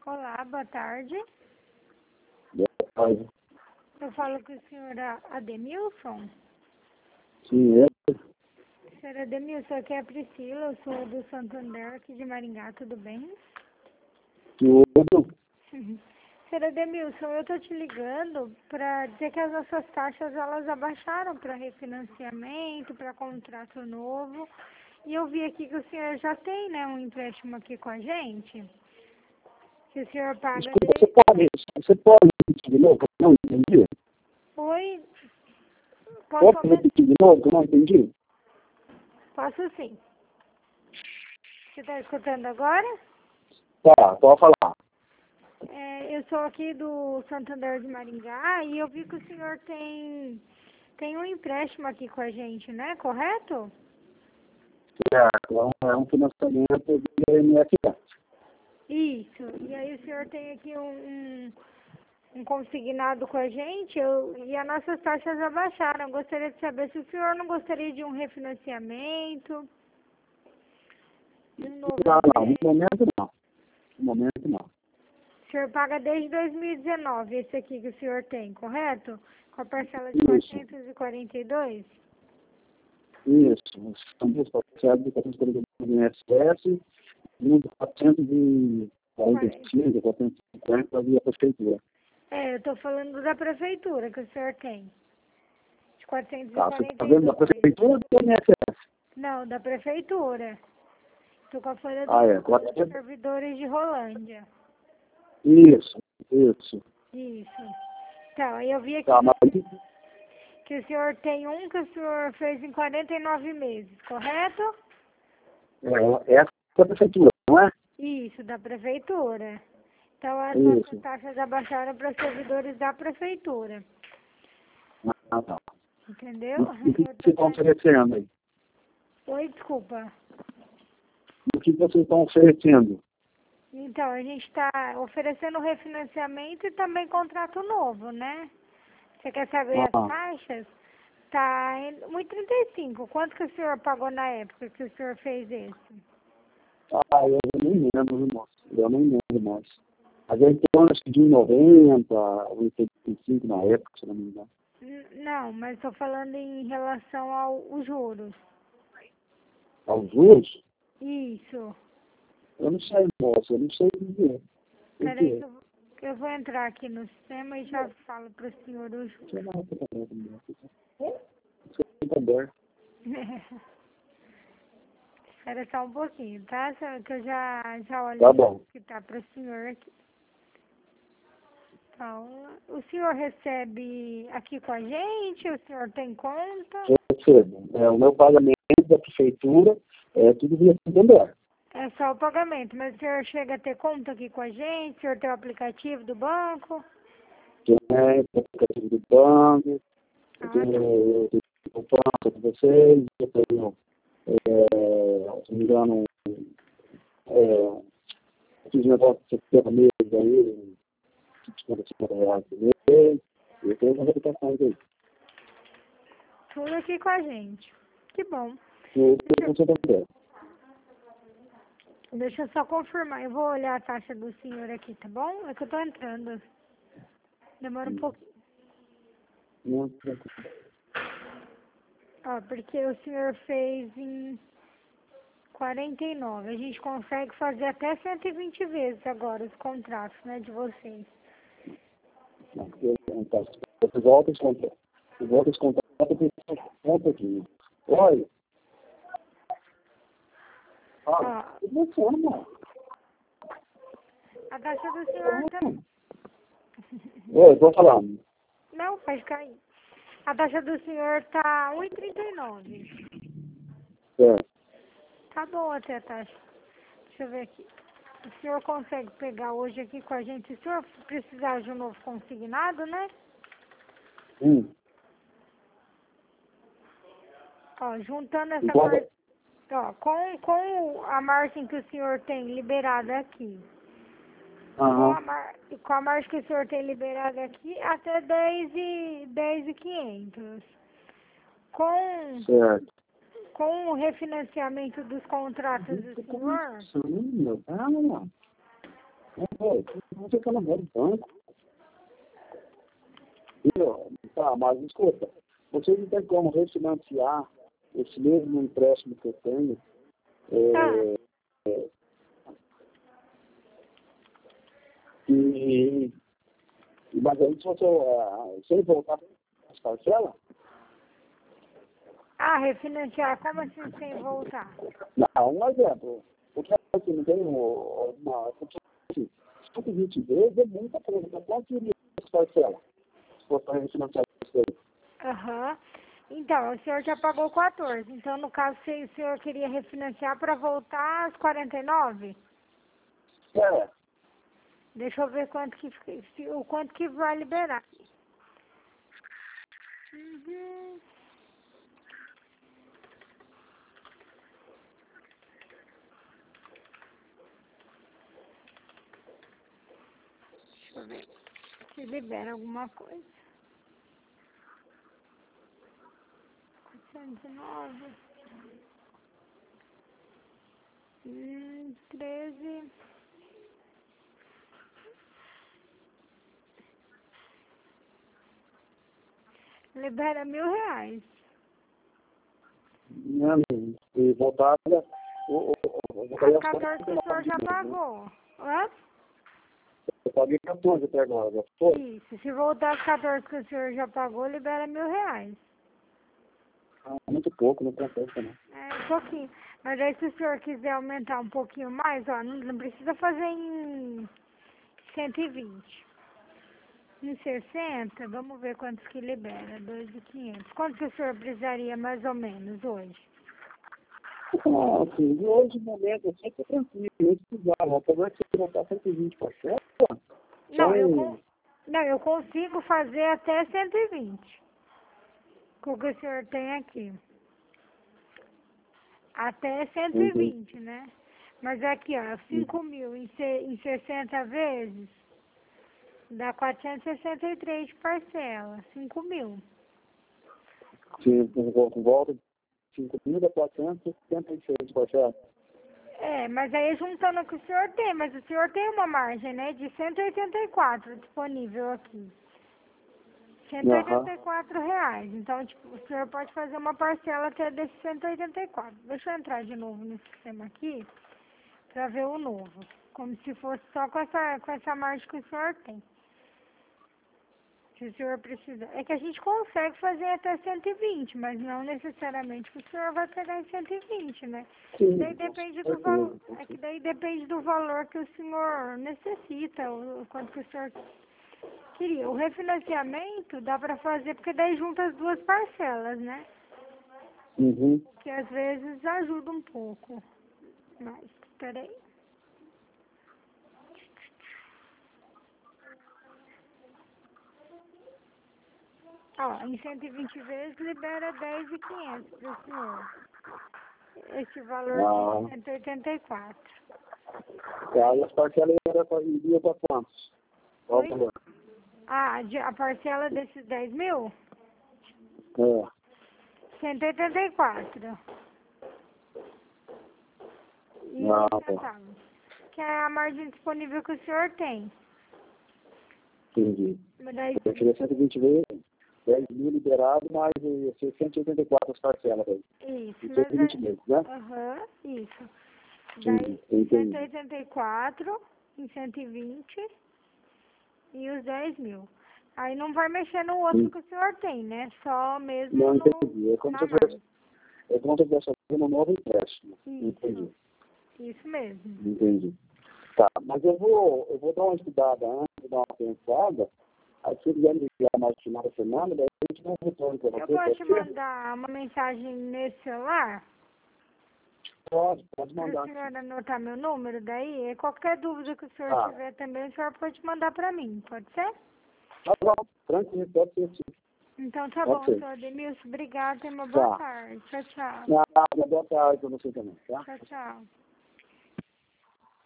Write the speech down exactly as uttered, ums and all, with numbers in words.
Olá, boa tarde. Boa tarde. Eu falo com o senhor Ademilson. Sim, é. Senhor Ademilson, aqui é a Priscila, eu sou do Santander, aqui de Maringá, tudo bem? Tudo. Senhor Ademilson, eu estou te ligando para dizer que as nossas taxas elas abaixaram para refinanciamento, para contrato novo. E eu vi aqui que o senhor já tem, né, um empréstimo aqui com a gente. Que o senhor paga... Desculpa, de... você pode, você pode repetir de novo? Eu não entendi. Oi? Posso, Pode aumentar? repetir de novo? Eu não entendi. Posso sim. Você está escutando agora? Tá, pode falar. É, eu sou aqui do Santander de Maringá e eu vi que o senhor tem, tem um empréstimo aqui com a gente, né? Correto? Certo, é um, é um financiamento de M F A. Isso. E aí o senhor tem aqui um, um, um consignado com a gente eu, e as nossas taxas abaixaram. Eu gostaria de saber se o senhor não gostaria de um refinanciamento. Um novo Não, não, no empréstimo. momento não. No momento não. O senhor paga desde dois mil e dezenove, esse aqui que o senhor tem, correto? Com a parcela de Isso. quatrocentos e quarenta e dois? Isso. São duas parcelas de quatrocentos e quarenta e dois em S S e um de quatrocentos e quarenta e cinco, quatrocentos e cinquenta via prefeitura. É, eu tô falando da prefeitura que o senhor tem. De quatrocentos e Tá, você quarenta está e vendo da dois. prefeitura ou do M F S? Não, da prefeitura. Tô com a folha Ah, é. dos quatrocentos... servidores de Rolândia. Isso, isso. Isso. Então, aí eu vi aqui Tá, mas que o senhor tem um que o senhor fez em quarenta e nove meses, correto? é, essa é a prefeitura, não é? Isso, da prefeitura. Então, as Isso. nossas taxas abaixaram para servidores da prefeitura. Ah, tá. Entendeu? E o que Eu vocês tô estão te... oferecendo aí? Oi, desculpa. O que vocês estão oferecendo? Então, a gente está oferecendo refinanciamento e também contrato novo, né? Você quer saber as Ah, taxas? Tá em um e trinta e cinco. Quanto que o senhor pagou na época que o senhor fez esse? ah, eu nem lembro, viu, moço? Eu nem lembro mais. Mas eu então acho que de noventa, oitenta e cinco na época, se não me engano. N- Não, mas estou falando em relação aos juros. Aos juros? Isso. Eu não sei, moço, eu não sei dizer. O Peraí quê? que eu, que eu vou entrar aqui no sistema e já falo para o senhor os juros. Sei lá, o que tá falando, moço. Você tá bem. Espera só um pouquinho, tá? Só que eu já, já olho Tá bom. o que tá para o senhor aqui. Então, o senhor recebe aqui com a gente? O senhor tem conta? Eu recebo. É, o meu pagamento da prefeitura é tudo via Santander. É só o pagamento, mas o senhor chega a ter conta aqui com a gente? O senhor tem o aplicativo do banco? Tem o aplicativo do banco, eu Ah, tenho tá. eu tenho poupança com vocês, eu tenho, é, se não me engano, é, eu fiz um negócio de setenta meses aí, cinquenta, cinquenta reais por mês, eu tenho umas aplicações aí. Tudo aqui com a gente. Que bom. Eu Deixa, tenho com Santander. deixa eu só confirmar. Eu vou olhar a taxa do senhor aqui, tá bom? É que eu tô entrando. Demora um pouquinho. Não, tranquilo. Ó, porque o senhor fez em quarenta e nove. A gente consegue fazer até cento e vinte vezes agora os contratos, né, de vocês. Não, eu não posso. Eu volto a descontar. Eu volto a descontar, eu tenho que conta aqui. Olha, Ó, ah, que bacana, mano. a taxa do senhor tá... Oi, tô falando. Não, pode cair. A taxa do senhor tá um e trinta e nove. É. Tá boa até a taxa. Deixa eu ver aqui. O senhor consegue pegar hoje aqui com a gente? Se o senhor precisar de um novo consignado, né? Hum. Ó, juntando essa Igual, parte, ó, com, com a margem que o senhor tem liberada aqui, com aham, a, mar, com a margem que o senhor tem liberada aqui, até dez e, dez e quinhentos. Com, certo. com o refinanciamento dos contratos do senhor, Sim, meu, calma. É, não fica no mesmo banco. Entendeu? Tá, mas escuta, vocês não tem como refinanciar esse mesmo empréstimo que eu tenho. É, é, e, mas aí se você, uh, se ele voltar as parcelas, Ah, refinanciar, como assim sem voltar? não, um exemplo, porque assim, não tem uma, porque assim, cento e vinte vezes é muita coisa, mas quanto seria as parcelas? Se for para refinanciar isso aí? Aham. Então, o senhor já pagou quatorze. Então, no caso, se o senhor queria refinanciar para voltar às quarenta e nove? É, Deixa eu ver quanto que, se- o quanto que vai liberar. Uhum. Deixa eu ver se libera alguma coisa. quatrocentos e nove. Hum, treze. Libera mil reais. né, e voltar, o, o, o, eu voltaria As às quatorze que o senhor já quarenta e nove, né? pagou. Hã? Eu paguei quatorze até agora, já foi? Isso. Se voltar às quatorze que o senhor já pagou, libera mil reais. Ah, muito pouco, não compensa, não. É, um pouquinho. Mas aí se o senhor quiser aumentar um pouquinho mais, ó, não, não precisa fazer em cento e vinte. Em sessenta, vamos ver quantos que libera. dois mil e quinhentos. Quanto que o senhor precisaria mais ou menos hoje? Ah, assim, de hoje, no momento, eu sempre tranquilo, eu precisava. O problema é que se voltar cento e vinte para cento, Não, eu, con são... não, eu consigo fazer até cento e vinte. Com o que o senhor tem aqui. Até cento e Uhum. vinte, né? Mas aqui, ó, cinco mil em, se, em sessenta vezes, dá quatrocentos e sessenta e três de parcela. cinco mil. Sim, com volta, volta de cinco mil a quatrocentos e setenta e seis para cento. É, mas aí juntando o que o senhor tem, mas o senhor tem uma margem, né, de cento e oitenta e quatro disponível aqui. cento e Aham. oitenta e quatro reais. Então, tipo, o senhor pode fazer uma parcela até desses cento e oitenta e quatro. Deixa eu entrar de novo no sistema aqui para ver o novo. Como se fosse só com essa, com essa margem que o senhor tem. Se o senhor precisar. É que a gente consegue fazer até cento e vinte, mas não necessariamente que o senhor vai pegar em cento e vinte, né? Sim, Daí com depende do valor. certeza. Com É que certeza. daí depende do valor que o senhor necessita, o, o quanto que o senhor queria. O refinanciamento dá para fazer porque daí junta as duas parcelas, né? Uhum. Que às vezes ajuda um pouco. Mas, peraí. Ó, em cento e vinte vezes libera dez mil e quinhentos para o senhor. Esse valor de Ah, cento e oitenta e quatro. aí as parcelas iam para iria para quantos? Qual o Oi? valor? Ah, de- a parcela desses dez mil? É. cento e oitenta e quatro. E Ah, um tá. centavo. Que é a margem disponível que o senhor tem. Entendi. Mas daí, Eu queria cento e vinte vezes, dez mil liberado, mais ia ser cento e oitenta e quatro as parcelas aí. isso, E mas cento e vinte é. meses, né? Aham, isso. Entendi. Daí cento e Entendi. oitenta e quatro em cento e vinte e os dez mil. Aí não vai mexer no outro que o senhor tem, né? Só mesmo Não no, entendi. É como se na eu tivesse, margem. é como se eu estivesse fazendo um novo empréstimo. Isso, Entendi. isso mesmo. Entendi. Tá, mas eu vou, eu vou dar uma estudada antes, dar uma pensada. Aí se quiser me ligar mais no final da semana, daí a gente dá um retorno para Eu você, posso pode te ser? mandar uma mensagem nesse celular? Pode, pode Para o mandar sim. senhor anotar meu número daí? E qualquer dúvida que o senhor Tá, tiver também, o senhor pode mandar para mim, pode ser? tá bom, tranquilo, pode ser sim. Então tá Pode bom, ser. senhor Ademilson. Obrigada e uma boa Tá. tarde. Tchau, tchau. Nada, boa tarde para você também, tá? Tchau, tchau.